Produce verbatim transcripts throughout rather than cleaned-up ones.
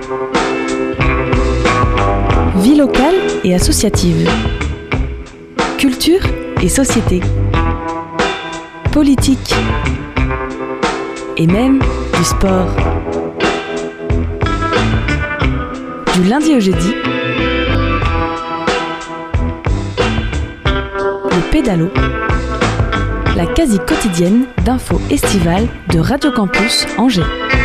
Vie locale et associative. Culture et société. Politique. Et même du sport. Du lundi au jeudi, le pédalo, la quasi quotidienne d'infos estivales de Radio Campus Angers.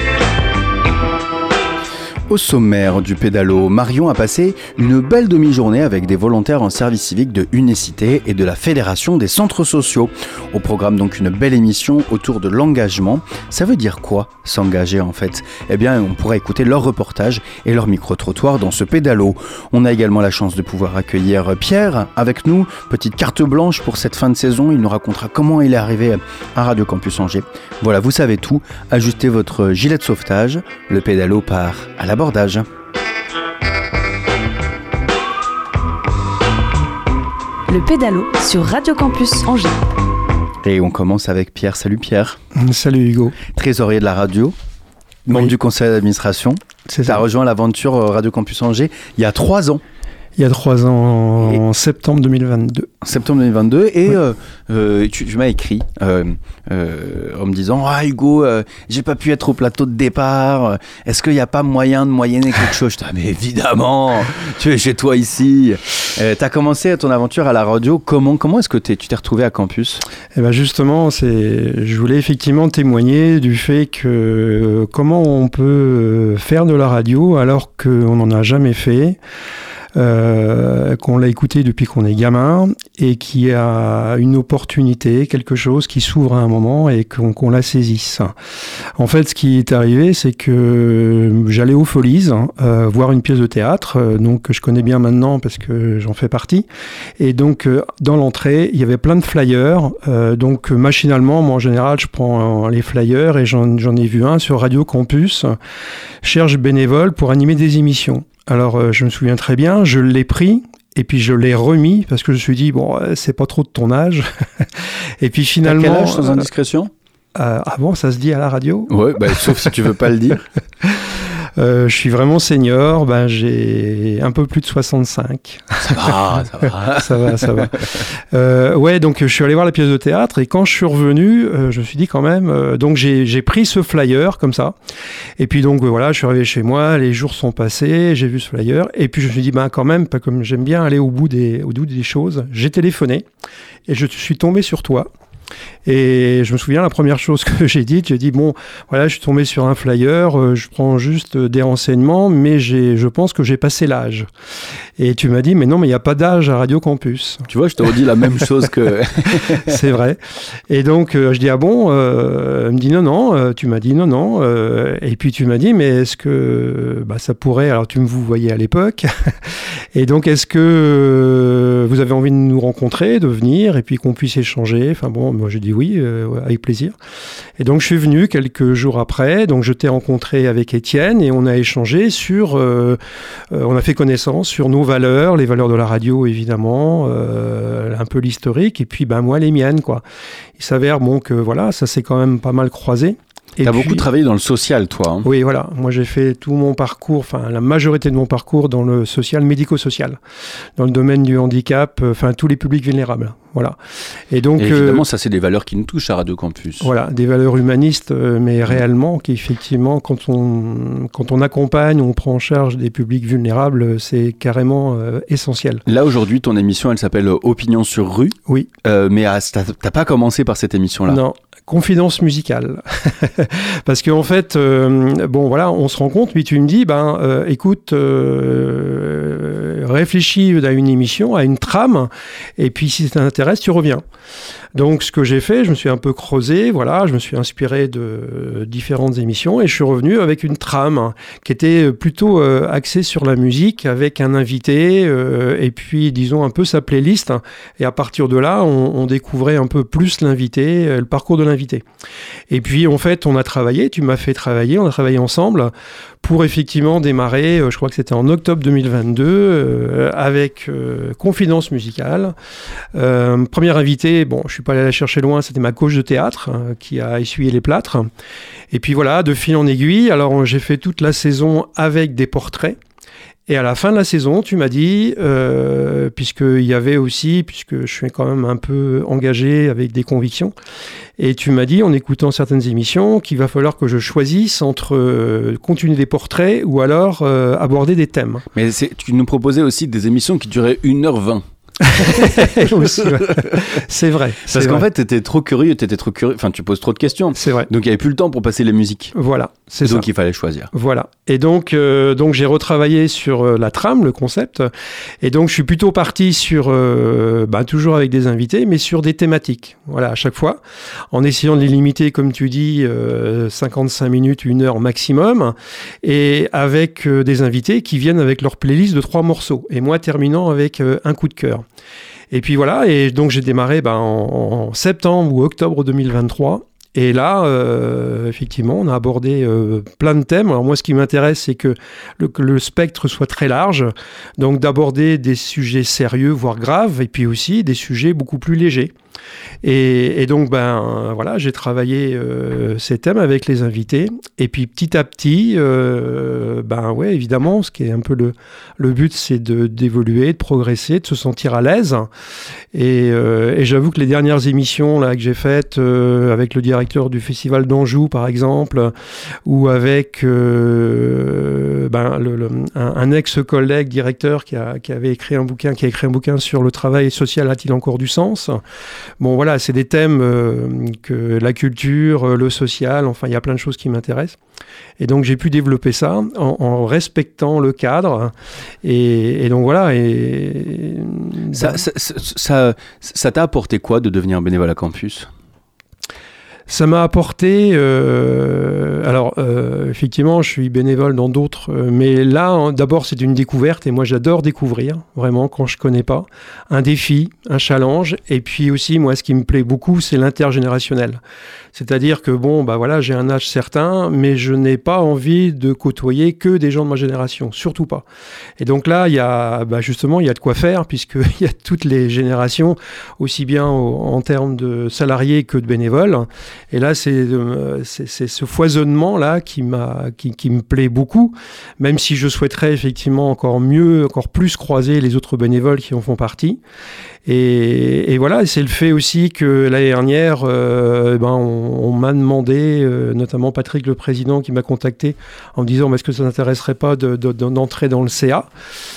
Au sommaire du pédalo, Marion a passé une belle demi-journée avec des volontaires en service civique de Unicité et de la Fédération des centres sociaux. Au programme donc une belle émission autour de l'engagement. Ça veut dire quoi, s'engager en fait ? Eh bien, on pourra écouter leur reportage et leur micro-trottoir dans ce pédalo. On a également la chance de pouvoir accueillir Pierre avec nous. Petite carte blanche pour cette fin de saison. Il nous racontera comment il est arrivé à Radio Campus Angers. Voilà, vous savez tout. Ajustez votre gilet de sauvetage. Le pédalo part à la abordage. Le pédalo sur Radio Campus Angers. Et on commence avec Pierre. Salut Pierre. Salut Hugo. Trésorier de la radio, membre oui. du conseil d'administration. C'est tu ça. as rejoint l'aventure Radio Campus Angers il y a trois ans. Il y a trois ans, et en septembre deux mille vingt-deux. En septembre deux mille vingt-deux, et oui. euh, euh, tu, tu m'as écrit euh, euh, en me disant « Ah Hugo, euh, j'ai pas pu être au plateau de départ, est-ce qu'il n'y a pas moyen de moyenner quelque chose ?» Je dis « Mais évidemment, tu es chez toi ici. Euh, » Tu as commencé ton aventure à la radio, comment, comment est-ce que t'es, tu t'es retrouvé à campus ? Eh ben justement, c'est, je voulais effectivement témoigner du fait que euh, comment on peut faire de la radio alors qu'on n'en a jamais fait. Euh, qu'on l'a écouté depuis qu'on est gamin et qui a une opportunité, quelque chose qui s'ouvre à un moment et qu'on, qu'on la saisisse. En fait, ce qui est arrivé, c'est que j'allais aux Folies euh, voir une pièce de théâtre, euh, donc que je connais bien maintenant parce que j'en fais partie. Et donc, euh, dans l'entrée, il y avait plein de flyers. Euh, donc, machinalement, moi en général, je prends euh, les flyers et j'en, j'en ai vu un sur Radio Campus, cherche bénévole pour animer des émissions. Alors, euh, je me souviens très bien, je l'ai pris et puis je l'ai remis parce que je me suis dit, bon, euh, c'est pas trop de ton âge. Et puis finalement... T'as quel âge, sans indiscrétion ? euh, Ah bon, ça se dit à la radio ? Ouais, bah, sauf si tu veux pas le dire. Euh, je suis vraiment senior, ben j'ai un peu plus de soixante-cinq. Ça va, ça va. ça va, ça va. Euh, ouais, donc je suis allé voir la pièce de théâtre et quand je suis revenu, euh, je me suis dit quand même, euh, donc j'ai, j'ai pris ce flyer comme ça. Et puis donc euh, voilà, je suis arrivé chez moi, les jours sont passés, j'ai vu ce flyer et puis je me suis dit, ben quand même, pas comme j'aime bien aller au bout des, au bout des choses, j'ai téléphoné et je suis tombé sur toi. Et je me souviens, la première chose que j'ai dite, j'ai dit, bon, voilà, je suis tombé sur un flyer, euh, je prends juste des renseignements, mais j'ai, je pense que j'ai passé l'âge. Et tu m'as dit, mais non, mais il n'y a pas d'âge à Radio Campus. Tu vois, je te redis la même chose que... C'est vrai. Et donc, euh, je dis, ah bon, euh, elle me dit, non, non, euh, tu m'as dit, non, non. Euh, et puis, tu m'as dit, mais est-ce que bah, ça pourrait, alors tu me vous voyez à l'époque, et donc, est-ce que euh, vous avez envie de nous rencontrer, de venir, et puis qu'on puisse échanger ? Enfin bon, moi, j'ai dit oui, euh, avec plaisir. Et donc, je suis venu quelques jours après. Donc, je t'ai rencontré avec Étienne et on a échangé sur... Euh, euh, on a fait connaissance sur nos valeurs, les valeurs de la radio, évidemment, euh, un peu l'historique, et puis, ben, moi, les miennes, quoi. Il s'avère, bon, que voilà, ça s'est quand même pas mal croisé. Tu as beaucoup travaillé dans le social, toi. Hein. Oui, voilà. Moi, j'ai fait tout mon parcours, enfin, la majorité de mon parcours dans le social, médico-social, dans le domaine du handicap, enfin, tous les publics vulnérables. Voilà. Et donc, et évidemment, euh, ça, c'est des valeurs qui nous touchent à Radio Campus. Voilà, des valeurs humanistes, euh, mais réellement, qui effectivement, quand on, quand on accompagne, on prend en charge des publics vulnérables, c'est carrément euh, essentiel. Là, aujourd'hui, ton émission, elle s'appelle Opinion sur rue. Oui. Euh, mais ah, t'as, t'as pas commencé par cette émission-là. Non. Confidence musicale. Parce qu'en fait, euh, bon, voilà, on se rend compte, puis tu me dis, ben, euh, écoute, euh, réfléchis à une émission, à une trame, et puis si ça t'intéresse, tu reviens. Donc, ce que j'ai fait, je me suis un peu creusé, voilà, je me suis inspiré de différentes émissions et je suis revenu avec une trame qui était plutôt euh, axée sur la musique avec un invité euh, et puis, disons, un peu sa playlist. Et à partir de là, on, on découvrait un peu plus l'invité, euh, le parcours de l'invité. Et puis, en fait, on a travaillé, tu m'as fait travailler, on a travaillé ensemble pour effectivement démarrer, euh, je crois que c'était en octobre deux mille vingt-deux, euh, avec euh, Confidence musicale. Euh, premier invité, bon, je suis suis pas allé la chercher loin, c'était ma coach de théâtre hein, qui a essuyé les plâtres. Et puis voilà, de fil en aiguille, alors j'ai fait toute la saison avec des portraits. Et à la fin de la saison, tu m'as dit, euh, puisqu'il y avait aussi, puisque je suis quand même un peu engagé avec des convictions, et tu m'as dit, en écoutant certaines émissions, qu'il va falloir que je choisisse entre euh, continuer des portraits ou alors euh, aborder des thèmes. Mais c'est, tu nous proposais aussi des émissions qui duraient une heure vingt. Aussi, ouais. C'est vrai. Parce c'est qu'en vrai. fait, t'étais trop curieux, t'étais trop curieux. Enfin, tu poses trop de questions. C'est vrai. Donc, il n'y avait plus le temps pour passer les musiques. Voilà, c'est donc, ça. il fallait choisir. Voilà. Et donc, euh, donc j'ai retravaillé sur euh, la trame, le concept. Et donc, je suis plutôt parti sur, euh, bah, toujours avec des invités, mais sur des thématiques. Voilà, à chaque fois. En essayant de les limiter, comme tu dis, euh, cinquante-cinq minutes, une heure maximum. Et avec euh, des invités qui viennent avec leur playlist de trois morceaux. Et moi, terminant avec euh, un coup de cœur. Et puis voilà, et donc j'ai démarré ben, en, en septembre ou octobre deux mille vingt-trois. Et là, euh, effectivement, on a abordé euh, plein de thèmes. Alors moi, ce qui m'intéresse, c'est que le, que le spectre soit très large. Donc d'aborder des sujets sérieux, voire graves, et puis aussi des sujets beaucoup plus légers. Et, et donc, ben voilà, j'ai travaillé euh, ces thèmes avec les invités. Et puis petit à petit, euh, ben ouais, évidemment, ce qui est un peu le, le but, c'est de, d'évoluer, de progresser, de se sentir à l'aise. Et, euh, et j'avoue que les dernières émissions là, que j'ai faites euh, avec le directeur du Festival d'Anjou, par exemple, ou avec euh, ben, le, le, un, un ex-collègue directeur qui, a, qui avait écrit un bouquin, qui a écrit un bouquin sur le travail social a-t-il encore du sens ? Bon voilà, c'est des thèmes euh, que la culture, euh, le social, enfin il y a plein de choses qui m'intéressent. Et donc j'ai pu développer ça en, en respectant le cadre. Et, et donc voilà. Et, ça, ça, ça, ça, ça t'a apporté quoi de devenir bénévole à campus ? Ça m'a apporté, euh, alors euh, effectivement je suis bénévole dans d'autres, euh, mais là hein, d'abord c'est une découverte et moi j'adore découvrir, vraiment quand je connais pas, un défi, un challenge, et puis aussi moi ce qui me plaît beaucoup c'est l'intergénérationnel. C'est-à-dire que bon, bah voilà, j'ai un âge certain, mais je n'ai pas envie de côtoyer que des gens de ma génération, surtout pas. Et donc là, il y a, bah justement, il y a de quoi faire, puisqu'il y a toutes les générations, aussi bien au, en termes de salariés que de bénévoles. Et là, c'est, euh, c'est, c'est ce foisonnement-là qui, m'a, qui, qui me plaît beaucoup, même si je souhaiterais effectivement encore mieux, encore plus croiser les autres bénévoles qui en font partie. Et, et voilà, c'est le fait aussi que l'année dernière, euh, ben on, on m'a demandé, euh, notamment Patrick le président qui m'a contacté en me disant est-ce que ça n'intéresserait pas de, de, d'entrer dans le C A ?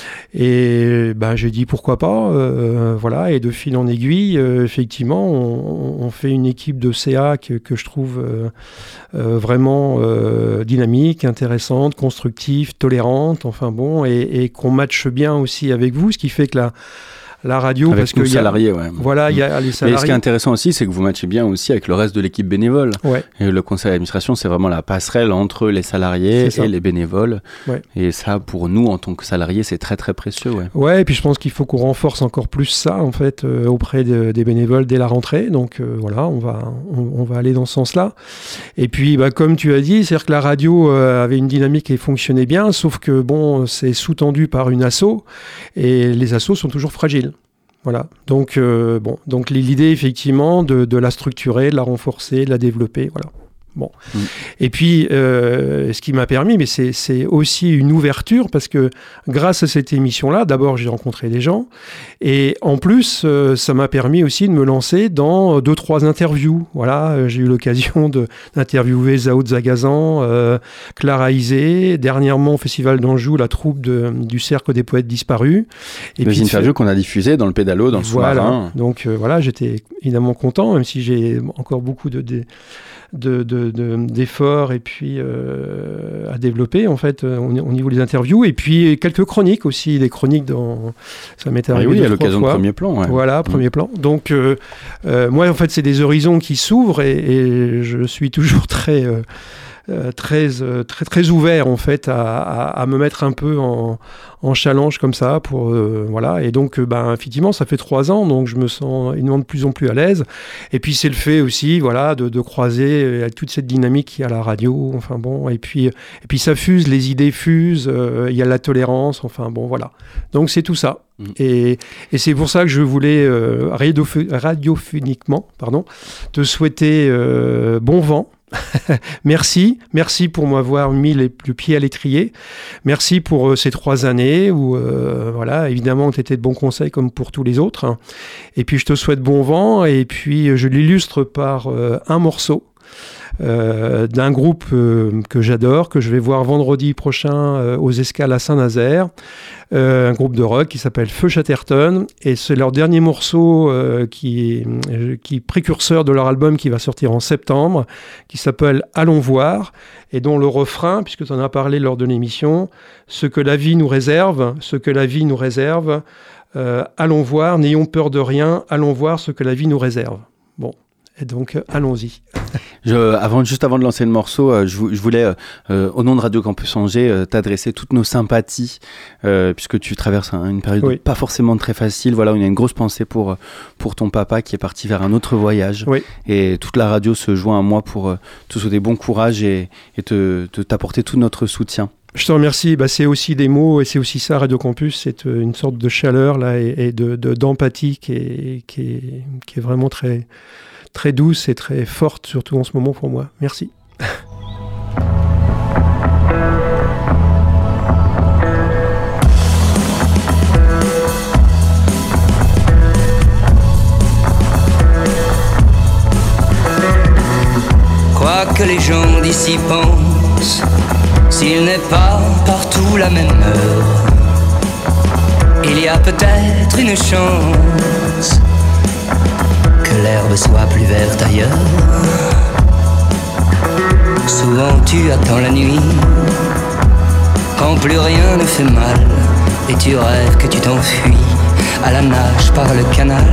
Et ben, j'ai dit pourquoi pas, euh, voilà, et de fil en aiguille, euh, effectivement, on, on fait une équipe de C A que, que je trouve euh, euh, vraiment euh, dynamique, intéressante, constructive, tolérante, enfin bon, et, et qu'on matche bien aussi avec vous, ce qui fait que la La radio, avec parce que nos salariés, ouais. Voilà, il y a les salariés. Et ce qui est intéressant aussi, c'est que vous matchez bien aussi avec le reste de l'équipe bénévole. Ouais. Et le conseil d'administration, c'est vraiment la passerelle entre les salariés et les bénévoles. Ouais. Et ça, pour nous, en tant que salariés, c'est très très précieux. Ouais. Ouais, et puis je pense qu'il faut qu'on renforce encore plus ça, en fait, euh, auprès de, des bénévoles dès la rentrée. Donc euh, voilà, on va, on, on va aller dans ce sens-là. Et puis, bah, comme tu as dit, c'est-à-dire que la radio euh, avait une dynamique et fonctionnait bien, sauf que bon, c'est sous-tendu par une asso, et les assos sont toujours fragiles. Voilà, donc, euh, bon, donc l'idée effectivement de, de la structurer, de la renforcer, de la développer, voilà. Bon. Mmh. Et puis, euh, ce qui m'a permis, mais c'est, c'est aussi une ouverture, parce que grâce à cette émission-là, d'abord j'ai rencontré des gens, et en plus, euh, ça m'a permis aussi de me lancer dans deux, trois interviews. Voilà, j'ai eu l'occasion de, d'interviewer Zao Zagazan, euh, Clara Isé, dernièrement au Festival d'Anjou, la troupe de, du Cercle des Poètes Disparus. Et des interviews fait... qu'on a diffusées dans le pédalo, dans le voilà. sous-marin. Donc euh, voilà, j'étais évidemment content, même si j'ai encore beaucoup de... de De, de, de, d'efforts et puis euh, à développer en fait euh, au, au niveau des interviews, et puis quelques chroniques aussi, des chroniques dans ça m'est arrivé. Ah oui, deux, à l'occasion de Premier Plan. Ouais. Voilà, Premier mmh. Plan. Donc euh, euh, moi en fait c'est des horizons qui s'ouvrent, et, et je suis toujours très euh, euh, très, très, très ouvert en fait à, à, à me mettre un peu en, en challenge comme ça. Pour, euh, voilà. Et donc, euh, ben, effectivement, ça fait trois ans, donc je me sens énormément de plus en plus à l'aise. Et puis, c'est le fait aussi voilà, de, de croiser euh, toute cette dynamique qu'il y a à la radio. Enfin, bon, et, puis, et puis, ça fuse, les idées fusent, euh, il y a la tolérance. Enfin, bon, voilà. Donc, c'est tout ça. Mmh. Et, et c'est pour ça que je voulais euh, radioph- radiophoniquement pardon, te souhaiter euh, bon vent. Merci, merci pour m'avoir mis les, le pied à l'étrier. Merci pour euh, ces trois années où, euh, voilà, évidemment, tu étais de bons conseils comme pour tous les autres. Hein. Et puis, je te souhaite bon vent. Et puis, je l'illustre par euh, un morceau. Euh, d'un groupe euh, que j'adore, que je vais voir vendredi prochain euh, aux Escales à Saint-Nazaire, euh, un groupe de rock qui s'appelle Feu Chatterton, et c'est leur dernier morceau euh, qui est qui, précurseur de leur album qui va sortir en septembre, qui s'appelle Allons voir, et dont le refrain, puisque tu en as parlé lors de l'émission, ce que la vie nous réserve, ce que la vie nous réserve, euh, allons voir, n'ayons peur de rien, allons voir ce que la vie nous réserve. Bon. Et donc, euh, allons-y. Je, avant, juste avant de lancer le morceau, euh, je, je voulais, euh, au nom de Radio Campus Angers, euh, t'adresser toutes nos sympathies, euh, puisque tu traverses un, une période oui. pas forcément très facile. Voilà, on a une grosse pensée pour, pour ton papa qui est parti vers un autre voyage. Oui. Et toute la radio se joint à moi pour euh, te souhaiter bon courage et, et te, te, t'apporter tout notre soutien. Je te remercie. Bah, c'est aussi des mots, et c'est aussi ça, Radio Campus. C'est une sorte de chaleur là, et, et de, de, d'empathie qui est, qui est, qui est vraiment très... très douce et très forte, surtout en ce moment pour moi. Merci. Quoi que les gens d'ici pensent, s'il n'est pas partout la même heure, il y a peut-être une chance que l'herbe soit plus verte ailleurs. Souvent tu attends la nuit, quand plus rien ne fait mal, et tu rêves que tu t'enfuis à la nage par le canal.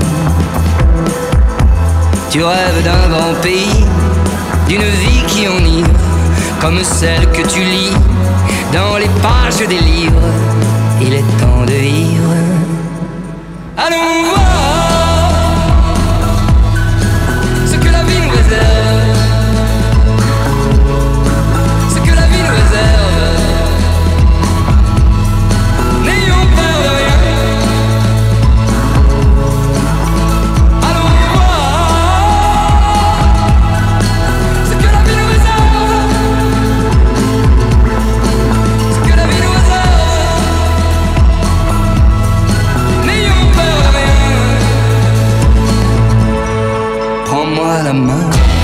Tu rêves d'un grand pays, d'une vie qui enivre, comme celle que tu lis dans les pages des livres. Il est temps de vivre. Allons voir ce que la vie nous réserve, ce que la vie nous réserve. N'ayons peur de rien. Allons voir ce que la vie nous réserve, ce que la vie nous réserve. N'ayons peur de rien. Prends-moi la main.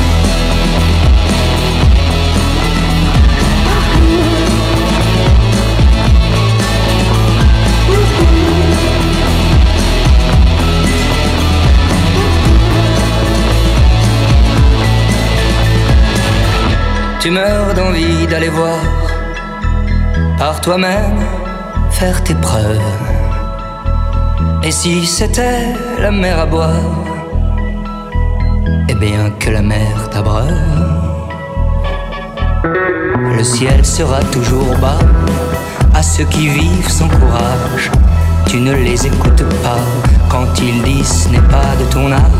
Tu meurs d'envie d'aller voir par toi-même, faire tes preuves. Et si c'était la mer à boire, eh bien que la mer t'abreuve. Le ciel sera toujours bas à ceux qui vivent sans courage. Tu ne les écoutes pas quand ils disent ce n'est pas de ton âge.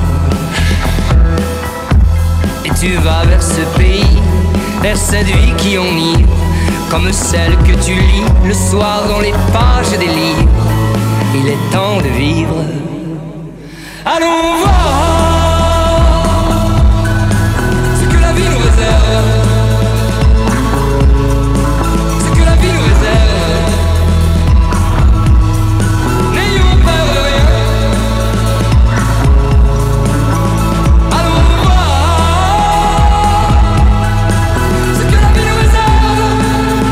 Et tu vas vers ce pays, vers cette vie qui enivre, comme celle que tu lis le soir dans les pages des livres. Il est temps de vivre. Allons voir ce que la vie nous réserve, ce que la vie nous réserve. N'ayons peur de rien. Allons voir ce que la vie nous réserve,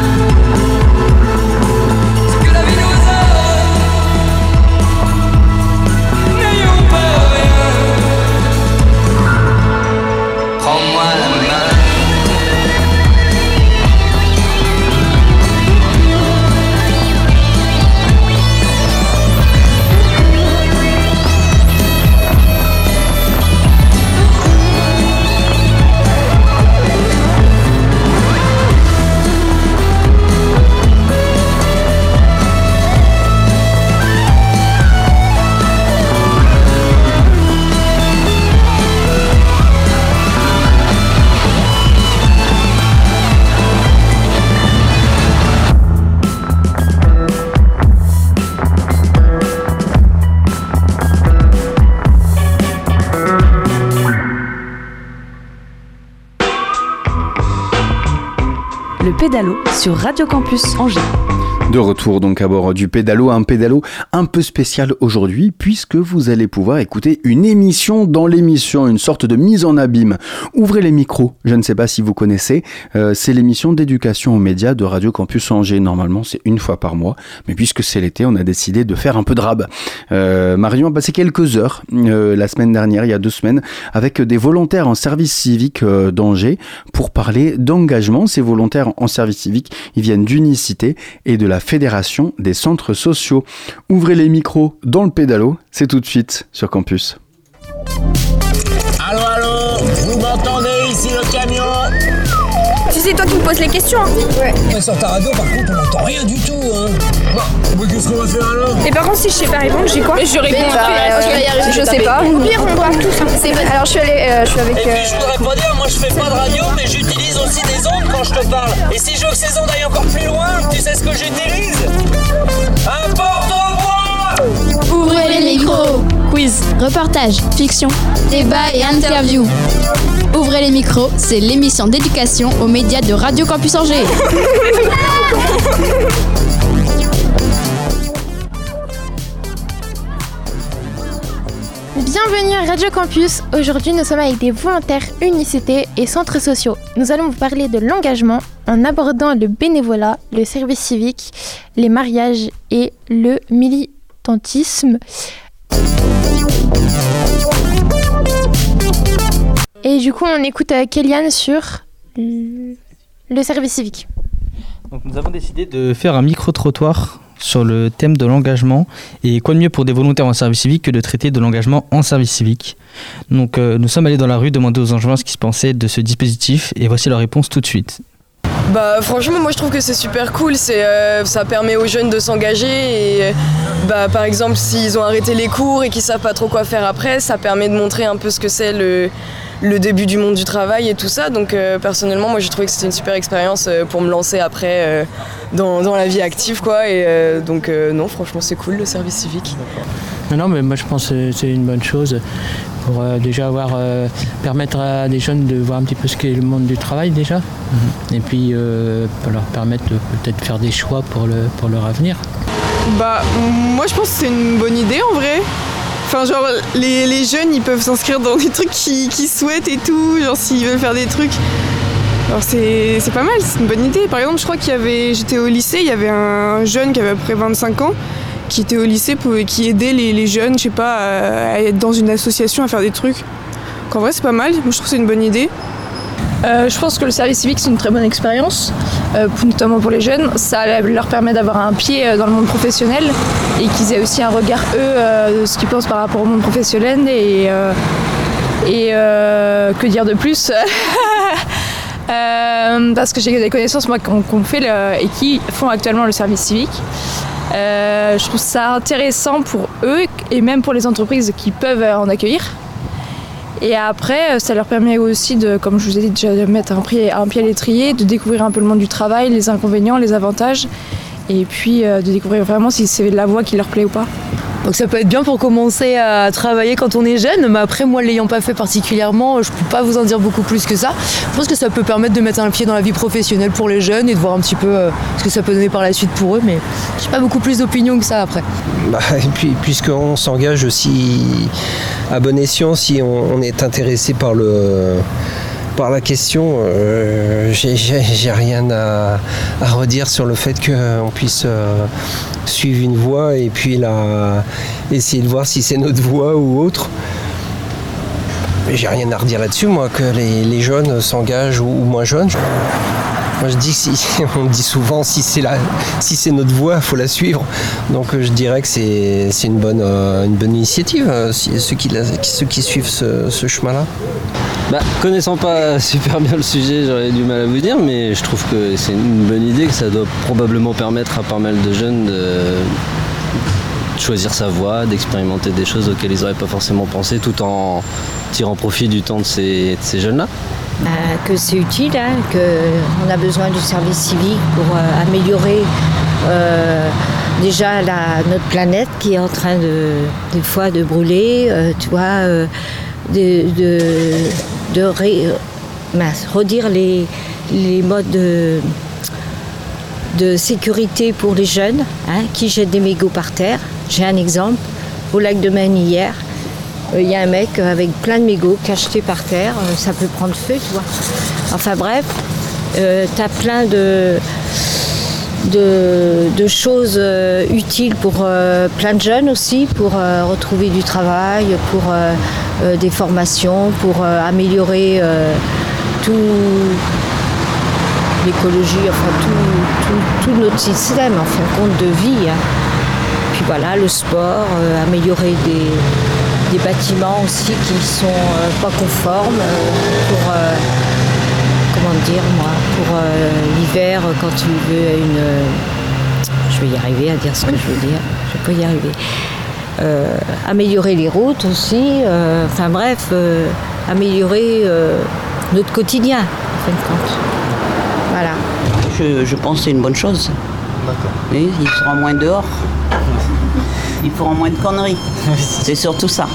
ce que la vie nous réserve. N'ayons peur de rien. Le Pédalo sur Radio Campus Angers. De retour donc à bord du Pédalo, un Pédalo un peu spécial aujourd'hui puisque vous allez pouvoir écouter une émission dans l'émission, une sorte de mise en abîme. Ouvrez les micros, je ne sais pas si vous connaissez, euh, c'est l'émission d'éducation aux médias de Radio Campus Angers. Normalement c'est une fois par mois, mais puisque c'est l'été, on a décidé de faire un peu de rab. Euh, Marion a passé quelques heures euh, la semaine dernière, il y a deux semaines, avec des volontaires en service civique euh, d'Angers pour parler d'engagement. Ces volontaires en service civique, ils viennent d'Unicité et de la Fédération des centres sociaux. Ouvrez les micros dans le Pédalo, c'est tout de suite sur Campus. Allô, allô, vous m'entendez ici le camion? Si c'est toi qui me poses les questions. Ouais. Mais sur ta radio, par contre, on n'entend rien du tout, hein. Bon, mais qu'est-ce qu'on va faire alors? Et par contre, si je sais pas répondre, j'ai quoi? Mais je réponds. Bah, euh, okay. Je sais pas. Au pire, on parle tous. Hein. C'est vrai. Alors, je suis, allée, euh, je suis avec. Et puis, euh... je voudrais pas dire, moi, je fais pas de radio, mais j'utilise aussi des ondes quand je te parle. Et si je veux que ces ondes aillent encore plus loin, tu sais ce que j'utilise? Un porte-voix! Ouvrez les micros. Quiz, reportage, fiction, débat et interview. Ouvrez les micros, c'est l'émission d'éducation aux médias de Radio Campus Angers. Bienvenue à Radio Campus. Aujourd'hui, nous sommes avec des volontaires Unicité et centres sociaux. Nous allons vous parler de l'engagement en abordant le bénévolat, le service civique, les mariages et le militantisme. Et du coup, on écoute Kéliane sur le service civique. Donc, nous avons décidé de faire un micro-trottoir sur le thème de l'engagement. Et quoi de mieux pour des volontaires en service civique que de traiter de l'engagement en service civique. Donc, euh, nous sommes allés dans la rue demander aux Angevins ce qu'ils pensaient de ce dispositif. Et voici leur réponse tout de suite. Bah franchement moi je trouve que c'est super cool, c'est, euh, ça permet aux jeunes de s'engager et bah, par exemple s'ils ont arrêté les cours et qu'ils savent pas trop quoi faire après, ça permet de montrer un peu ce que c'est le, le début du monde du travail et tout ça, donc euh, personnellement moi j'ai trouvé que c'était une super expérience euh, pour me lancer après euh, dans, dans la vie active quoi, et euh, donc euh, non franchement c'est cool le service civique. Non, non mais moi je pense que c'est une bonne chose pour euh, déjà avoir, euh, permettre à des jeunes de voir un petit peu ce qu'est le monde du travail déjà, mmh. et puis euh, pour leur permettre de peut-être faire des choix pour, le, pour leur avenir. Bah moi je pense que c'est une bonne idée en vrai. Enfin genre les, les jeunes ils peuvent s'inscrire dans des trucs qu'ils, qu'ils souhaitent et tout, genre s'ils veulent faire des trucs. Alors c'est, c'est pas mal, c'est une bonne idée. Par exemple je crois qu'il y avait, j'étais au lycée, il y avait un jeune qui avait à peu près vingt-cinq ans qui était au lycée, pour, qui aidait les, les jeunes, je sais pas, à, à être dans une association, à faire des trucs. Donc en vrai c'est pas mal, moi je trouve que c'est une bonne idée. Euh, je pense que le service civique c'est une très bonne expérience, euh, notamment pour les jeunes. Ça leur permet d'avoir un pied dans le monde professionnel et qu'ils aient aussi un regard eux euh, de ce qu'ils pensent par rapport au monde professionnel et, euh, et euh, que dire de plus euh, parce que j'ai des connaissances moi qu'on, qu'on fait le, et qui font actuellement le service civique. Euh, je trouve ça intéressant pour eux et même pour les entreprises qui peuvent en accueillir. Et après, ça leur permet aussi de, comme je vous ai dit, déjà de mettre un pied, un pied à l'étrier, de découvrir un peu le monde du travail, les inconvénients, les avantages, et puis euh, de découvrir vraiment si c'est la voie qui leur plaît ou pas. Donc ça peut être bien pour commencer à travailler quand on est jeune, mais après moi l'ayant pas fait particulièrement, je peux pas vous en dire beaucoup plus que ça. Je pense que ça peut permettre de mettre un pied dans la vie professionnelle pour les jeunes et de voir un petit peu euh, ce que ça peut donner par la suite pour eux, mais j'ai pas beaucoup plus d'opinion que ça après. Bah, et puis puisqu'on s'engage aussi à bon escient, si on, on est intéressé par le... par la question, euh, j'ai, j'ai, j'ai rien à, à redire sur le fait qu'on puisse euh, suivre une voie et puis la, essayer de voir si c'est notre voie ou autre. J'ai rien à redire là-dessus, moi, que les, les jeunes s'engagent ou, ou moins jeunes. Moi je dis, si, on dit souvent, si c'est, la, si c'est notre voie, il faut la suivre. Donc je dirais que c'est, c'est une, bonne, euh, une bonne initiative, euh, si, ceux, qui la, ceux qui suivent ce, ce chemin-là. Bah, connaissant pas super bien le sujet, j'aurais du mal à vous dire, mais je trouve que c'est une bonne idée, que ça doit probablement permettre à pas mal de jeunes de choisir sa voie, d'expérimenter des choses auxquelles ils n'auraient pas forcément pensé, tout en tirant profit du temps de ces, de ces jeunes-là. Euh, que c'est utile, hein, qu'on a besoin du service civique pour euh, améliorer euh, déjà la, notre planète qui est en train de, des fois de brûler, euh, tu vois, euh, de, de, de ré, mince, redire les, les modes de, de sécurité pour les jeunes hein, qui jettent des mégots par terre. J'ai un exemple. Au lac de Maine hier, il euh, y a un mec avec plein de mégots cachetés par terre. Euh, ça peut prendre feu, tu vois. Enfin bref, euh, tu as plein de, de, de choses euh, utiles pour euh, plein de jeunes aussi, pour euh, retrouver du travail, pour euh, euh, des formations, pour euh, améliorer euh, tout l'écologie, enfin tout, tout, tout notre système en fin de compte de vie. Hein. Puis voilà, le sport, euh, améliorer des, des bâtiments aussi qui sont euh, pas conformes euh, pour, euh, comment dire moi, pour euh, l'hiver quand tu veux une... Euh, je vais y arriver à dire ce que je veux dire, je peux y arriver. Euh, améliorer les routes aussi, euh, enfin bref, euh, améliorer euh, notre quotidien en fin de compte. Voilà. Je, je pense que c'est une bonne chose. D'accord. Oui, il sera moins dehors. Il fera moins de conneries. C'est surtout ça.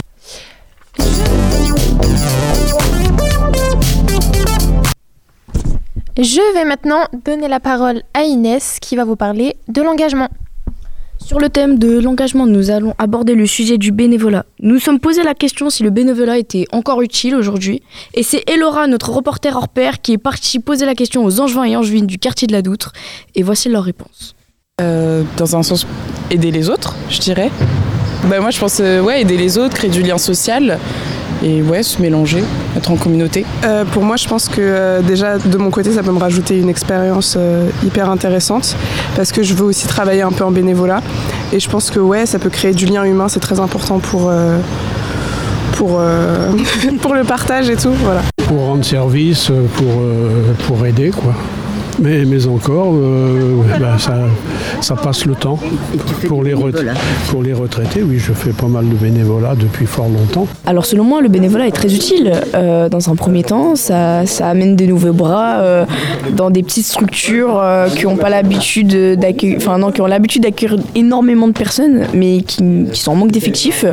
Je vais maintenant donner la parole à Inès qui va vous parler de l'engagement. Sur le thème de l'engagement, nous allons aborder le sujet du bénévolat. Nous nous sommes posé la question si le bénévolat était encore utile aujourd'hui. Et c'est Elora, notre reporter hors pair, qui est partie poser la question aux Angevins et Angevines du quartier de la Doutre. Et voici leur réponse. Euh, dans un sens, aider les autres, je dirais. Bah, moi, je pense euh, ouais, aider les autres, créer du lien social. Et ouais, se mélanger, être en communauté. Euh, pour moi, je pense que euh, déjà, de mon côté, ça peut me rajouter une expérience euh, hyper intéressante parce que je veux aussi travailler un peu en bénévolat. Et je pense que ouais, ça peut créer du lien humain, c'est très important pour, euh, pour, euh, pour le partage et tout. Voilà. Pour rendre service, pour, euh, pour aider, quoi. Mais, mais encore, euh, bah, ça, ça passe le temps. Pour les, ret- pour les retraités, oui, je fais pas mal de bénévolat depuis fort longtemps. Alors selon moi, le bénévolat est très utile. Euh, dans un premier temps, ça, ça amène des nouveaux bras euh, dans des petites structures euh, qui ont pas l'habitude d'accueillir, enfin non, qui ont l'habitude d'accueillir énormément de personnes, mais qui, qui sont en manque d'effectifs.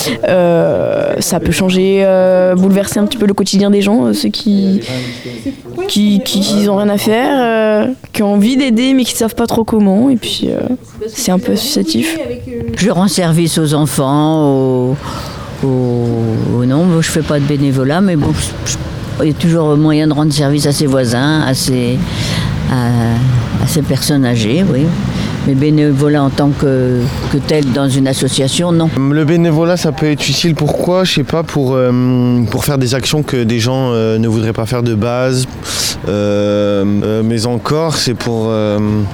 Euh, ça peut changer, euh, bouleverser un petit peu le quotidien des gens, ceux qui qui, qui, qui ont rien à faire. Euh, qui ont envie d'aider mais qui ne savent pas trop comment, et puis euh, c'est un peu associatif. Je rends service aux enfants, aux, aux, aux non, je ne fais pas de bénévolat, mais bon, je, je, il y a toujours moyen de rendre service à ses voisins, à ses, à, à ses personnes âgées, oui. Mais bénévolat en tant que, que tel dans une association, non. Le bénévolat, ça peut être utile, pourquoi ? Je sais pas, pour, euh, pour faire des actions que des gens euh, ne voudraient pas faire de base. Euh, euh, mais encore, c'est pour, euh,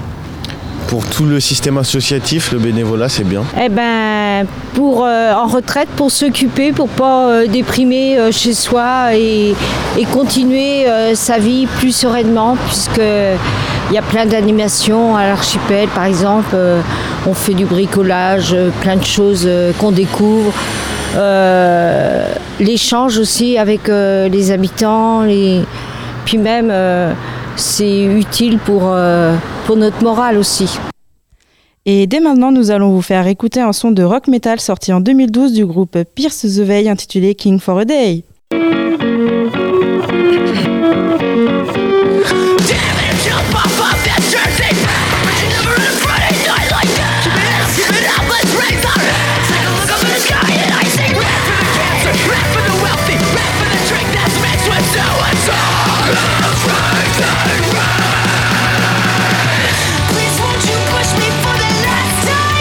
pour tout le système associatif, le bénévolat, c'est bien. Eh ben, pour, euh, en retraite, pour s'occuper, pour pas euh, déprimer euh, chez soi et, et continuer euh, sa vie plus sereinement, puisque il y a plein d'animations à l'archipel, par exemple. Euh, on fait du bricolage, euh, plein de choses euh, qu'on découvre. Euh, l'échange aussi avec euh, les habitants. Les... Puis même, euh, c'est utile pour, euh, pour notre morale aussi. Et dès maintenant, nous allons vous faire écouter un son de rock metal sorti en deux mille douze du groupe Pierce the Veil intitulé King for a Day.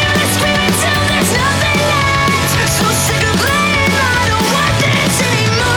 Anymore.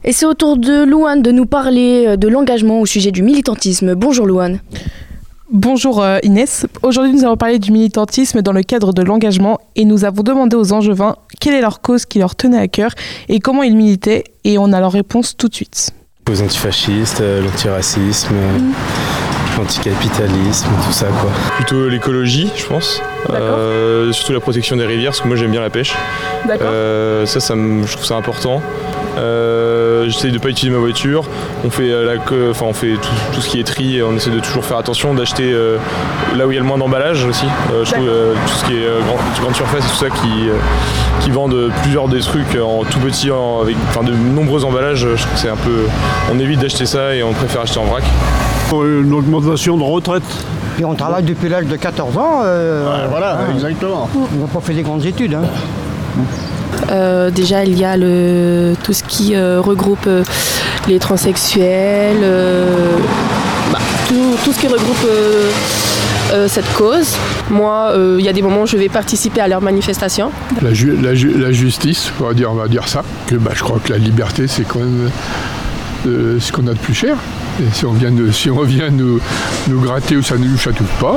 Et c'est au tour de Louane de nous parler de l'engagement au sujet du militantisme. Bonjour Louane. Bonjour euh, Inès. Aujourd'hui, nous allons parler du militantisme dans le cadre de l'engagement et nous avons demandé aux Angevins quelle est leur cause qui leur tenait à cœur et comment ils militaient, et on a leur réponse tout de suite. Aux antifascistes, euh, l'antiracisme, mmh. l'anticapitalisme, tout ça quoi. Plutôt l'écologie, je pense. Euh, surtout la protection des rivières, parce que moi j'aime bien la pêche. D'accord. Euh, ça, ça me, je trouve ça important. Euh, j'essaye de ne pas utiliser ma voiture. On fait, la, enfin, on fait tout, tout ce qui est tri, on essaie de toujours faire attention, d'acheter euh, là où il y a le moins d'emballage aussi. Euh, je trouve euh, tout ce qui est euh, grand, grande surface et tout ça qui, euh, qui vendent plusieurs des trucs en tout petit, en, avec enfin, de nombreux emballages. Je trouve que c'est un peu. On évite d'acheter ça et on préfère acheter en vrac. Une augmentation de retraite. Et on travaille depuis l'âge de quatorze ans. Euh, ouais, voilà, ouais. Exactement. On n'a pas fait des grandes études. Hein. Euh, déjà, il y a le, tout ce qui euh, regroupe euh, les transsexuels, euh, bah, tout, tout ce qui regroupe euh, euh, cette cause. Moi, euh, il y a des moments où je vais participer à leurs manifestations. La, ju- la, ju- la justice, on va dire, on va dire ça. Que, bah, je crois que la liberté, c'est quand même euh, ce qu'on a de plus cher. Et si on vient, de, si on vient nous, nous gratter ou ça ne nous chatouille pas.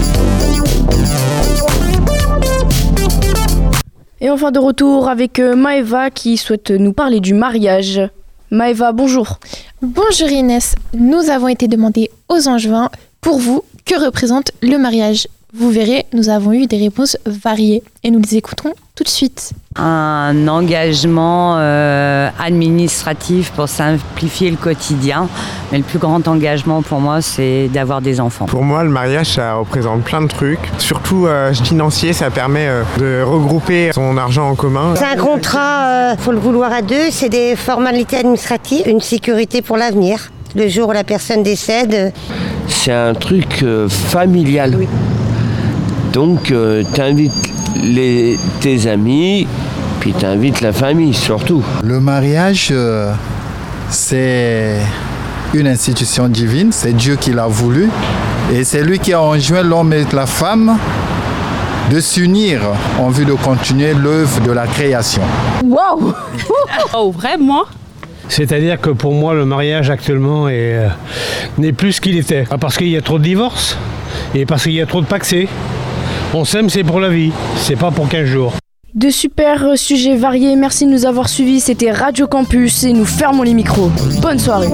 Et enfin de retour avec Maëva qui souhaite nous parler du mariage. Maëva, bonjour. Bonjour Inès. Nous avons été demandés aux Angevins, pour vous, que représente le mariage ? Vous verrez, nous avons eu des réponses variées et nous les écouterons tout de suite. Un engagement euh, administratif pour simplifier le quotidien. Mais le plus grand engagement pour moi, c'est d'avoir des enfants. Pour moi, le mariage, ça représente plein de trucs. Surtout euh, financier, ça permet euh, de regrouper son argent en commun. C'est un contrat, il euh, faut le vouloir à deux. C'est des formalités administratives, une sécurité pour l'avenir. Le jour où la personne décède. C'est un truc euh, familial. Oui. Donc, euh, t'invites les, tes amis, puis t'invites la famille surtout. Le mariage, euh, c'est une institution divine, c'est Dieu qui l'a voulu. Et c'est lui qui a enjoint l'homme et la femme de s'unir en vue de continuer l'œuvre de la création. Waouh. Oh, vraiment ? C'est-à-dire que pour moi, le mariage actuellement est, euh, n'est plus ce qu'il était. Parce qu'il y a trop de divorces et parce qu'il y a trop de pacsés. On s'aime, c'est pour la vie, c'est pas pour quinze jours. De super sujets variés, merci de nous avoir suivis. C'était Radio Campus et nous fermons les micros. Bonne soirée.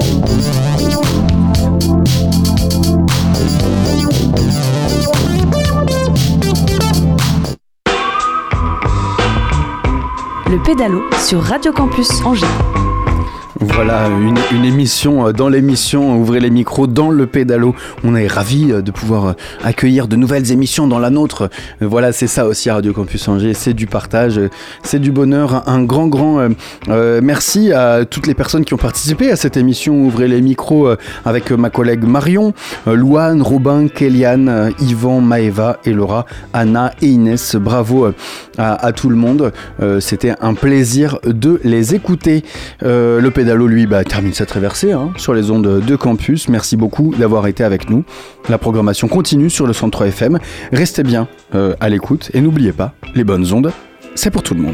Le pédalo sur Radio Campus Angers. Voilà, une, une émission dans l'émission, ouvrez les micros dans le pédalo. On est ravis de pouvoir accueillir de nouvelles émissions dans la nôtre. Voilà, c'est ça aussi Radio Campus Angers, c'est du partage, c'est du bonheur. Un grand, grand euh, euh, merci à toutes les personnes qui ont participé à cette émission, ouvrez les micros, euh, avec ma collègue Marion, euh, Louane, Robin, Kéliane, euh, Yvan, Maëva et Laura, Anna et Inès. Bravo euh, à, à tout le monde. Euh, c'était un plaisir de les écouter. Euh, le pédalo Pédalo, lui, bah, termine sa traversée hein, sur les ondes de campus. Merci beaucoup d'avoir été avec nous. La programmation continue sur le cent trois F M. Restez bien euh, à l'écoute et n'oubliez pas, les bonnes ondes, c'est pour tout le monde.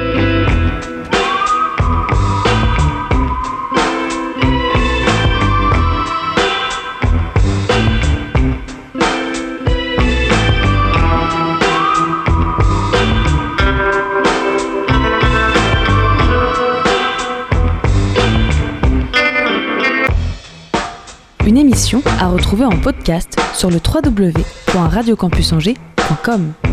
Une émission à retrouver en podcast sur le w w w point radio campus angers point com.